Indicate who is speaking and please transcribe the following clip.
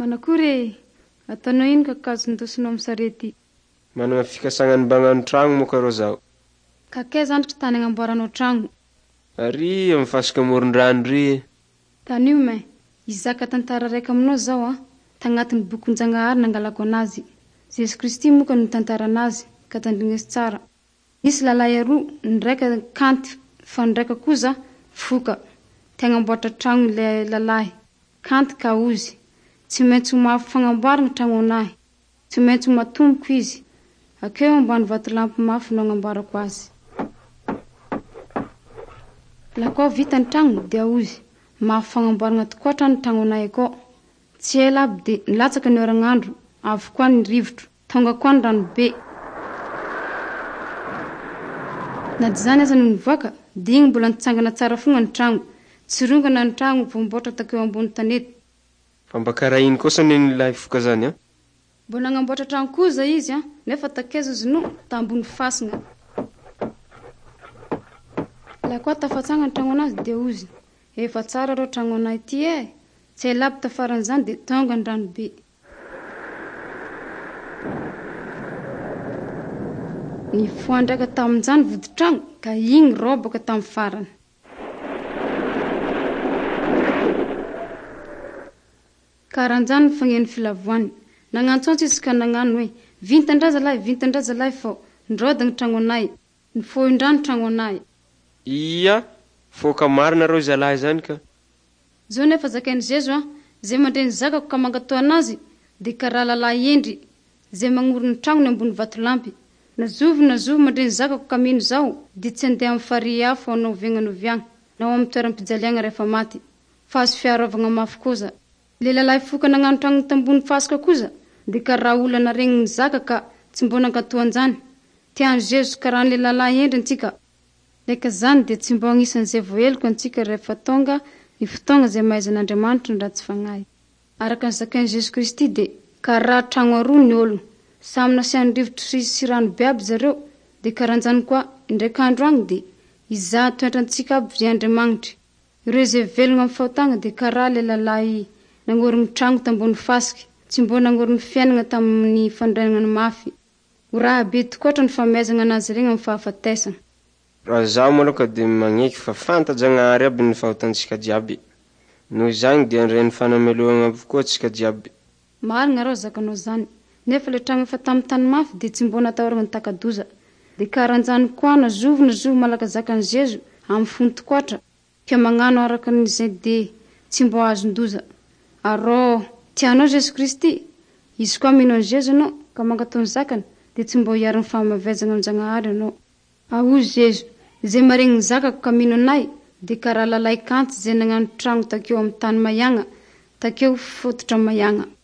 Speaker 1: Manakory ataonao ino ka kazondosinao amin'ny sarety?
Speaker 2: Manana fikasagnany bagnano tragno moa karô zaho.
Speaker 1: Ka kay zandritra tany agnamboaranao tragno?
Speaker 2: Ary amin'ny fasika amoron-drano ry.
Speaker 1: Tany io may, izaka tantara raika aminao zao tagnatin'ny bokin-Janahary nangalako anazy. Jesu Kristy moa ka nitantara anazy ka tandringesy tsara. Nisy lalahy roa, ny raika kanty fa ny raika kosa foka. Tagnamboatra tragno ilay lalahy, kanty ka ozy. Tsy maintsy mafy fagnamboarana tragno anahy, tsy maintsy matomboko izy. Akeo ambany vatolampy mafy no agnamboarako azy. Lakao vita ny tragno dia ozy, mafy fagnamboarana tokoatra ny tragno anahy akao. Tsy ela aby dia nilatsaka ny oragnandro, avy koa ny rivotro, tonga koa ny ranobe. Na dia zany aza no nivoaka, dia igny mbola nitsangana tsara fogna ny tragno. Tsy rongana ny tragno vao mboatra takeo ambony tanety.
Speaker 2: Fa mba karaha ino kosa nilay foka zany
Speaker 1: Mbola agnamboatra tragno koza izy nefa takeza izy no tambony fasina. La koa tafatsanga ny tragno anazy dia ozy. Efa tsara rô tragno anay ity Tsy ela aby tafaran'izany dia tonga ny ranobe. Ny foandraika tamin'izany vodi-tragno ka igny robaka tamin'ny farany. Karan'izany ny fangen'ny filavoany. Nagnantsontsy izy ka nagnano hoe vintan-drazalahy fao ndrodagny tragno anay, ny foin-drano tragno anay.
Speaker 2: Iya, foka marina rô zalahy zany ka.
Speaker 1: Zao nefa zakain'i Jesu zay mandreny zakako ka mangatoa anazy dia karaha lalahy endry zay magnoro ny tragnony ambony vatolampy. Nazovo mandreny zakako ka mino zao dia tsy andeha amin'ny farihy afo anao viagna na ao amin'ny toeram-pijaliagna rehefa maty, fa azo fiarovagna mafy kosa. Le lalahy foka nagnano tragno tambony fasika kosa dia karaha olana regniny zaka ka tsy mbona ankatoan'izany. Tian'i Jesu karaha le lalahy endry antsika. Leka zany dia tsy mbo agnisan'izay voeloko antsika rehefa tonga ny fotoagna zay mahaizan'Andriamanitra ny ratsy fagnahy. Araka ny zakain'i Jesu Kristy dia karaha tragno aroa ny olona, samy nasiany rivotro sy rano be aby zareo, dia karahan'izany koa indraika andro agny dia izaha toetrantsika aby vy Andriamanitra. Ireo zay velogna amin'ny fahotana dia karaha le lalahy nangorony tragno tambony fasika, tsy mbo nangorony fiainana tamin'ny fandrenana mafy. Raha be tokoatra ny famezana anazy regny amin'ny fahafatesana.
Speaker 2: Raha zaho maloka dia magneky fa fanta-Janahary aby ny fahotantsika jiaby. Noho izany dia andray ny fanamelohana avokoa tsika jiaby.
Speaker 1: Marina rao zakanao zany, nefa le tragno efa tamin'ny tany mafy dia tsy mbo natahorana takadoza. Dia karan'izany koa nazovo malaka zakan'i Jesu amin'ny fony tokoatra, ka magnano araka n'izay dia tsy mbo azon-doza. Arô, tianao Jesu Kristy? Izy koa mino an'i Jesu anao ka mangatoa ny zakany dia tsy mbo hiaro ny fahamavezana amin'ny Janahary anao. Ahozy Jesu, zay maregny ny zakako ka mino anay dia karaha lalahy kanty zay nagnano tragno takeo amin'ny tany maiagna, takeo fototra maiagna.